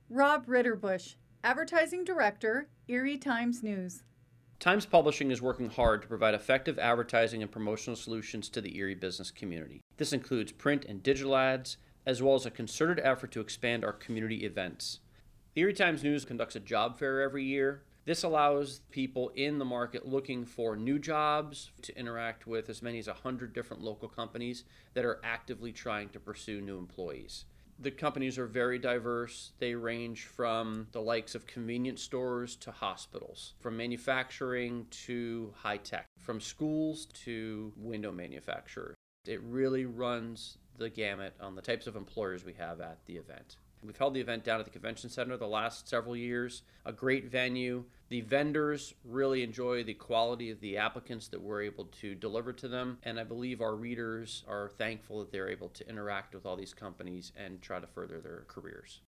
Rob Ritterbush, Advertising Director, Erie Times News. Times Publishing is working hard to provide effective advertising and promotional solutions to the Erie business community. This includes print and digital ads, as well as a concerted effort to expand our community events. The Erie Times News conducts a job fair every year. This allows people in the market looking for new jobs to interact with as many as 100 different local companies that are actively trying to pursue new employees. The companies are very diverse. They range from the likes of convenience stores to hospitals, from manufacturing to high tech, from schools to window manufacturers. It really runs the gamut on the types of employers we have at the event. We've held the event down at the convention center the last several years, a great venue. The vendors really enjoy the quality of the applicants that we're able to deliver to them, and I believe our readers are thankful that they're able to interact with all these companies and try to further their careers.